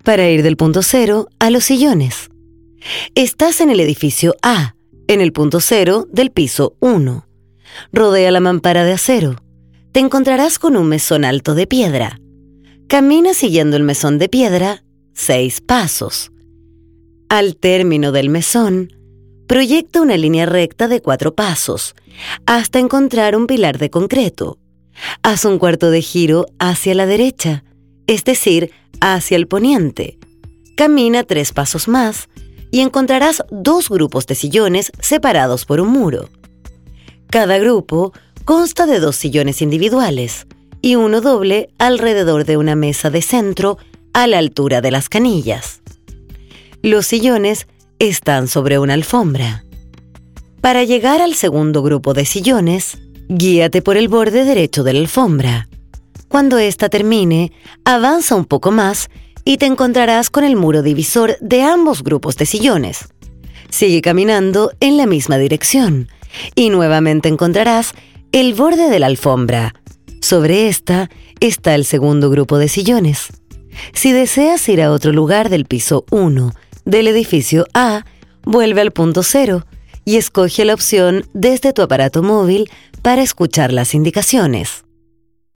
para ir del punto 0 a los sillones. Estás en el edificio A, en el punto 0 del piso 1. Rodea la mampara de acero. Te encontrarás con un mesón alto de piedra. Camina siguiendo el mesón de piedra 6 pasos. Al término del mesón, proyecta una línea recta de 4 pasos hasta encontrar un pilar de concreto. Haz un cuarto de giro hacia la derecha, es decir, hacia el poniente. Camina 3 pasos más y encontrarás 2 grupos de sillones separados por un muro. Cada grupo consta de 2 sillones individuales y uno doble alrededor de una mesa de centro a la altura de las canillas. Los sillones están sobre una alfombra. Para llegar al segundo grupo de sillones, guíate por el borde derecho de la alfombra. Cuando ésta termine, avanza un poco más y te encontrarás con el muro divisor de ambos grupos de sillones. Sigue caminando en la misma dirección y nuevamente encontrarás el borde de la alfombra. Sobre esta está el segundo grupo de sillones. Si deseas ir a otro lugar del piso 1 del edificio A, vuelve al punto 0 y escoge la opción desde tu aparato móvil para escuchar las indicaciones.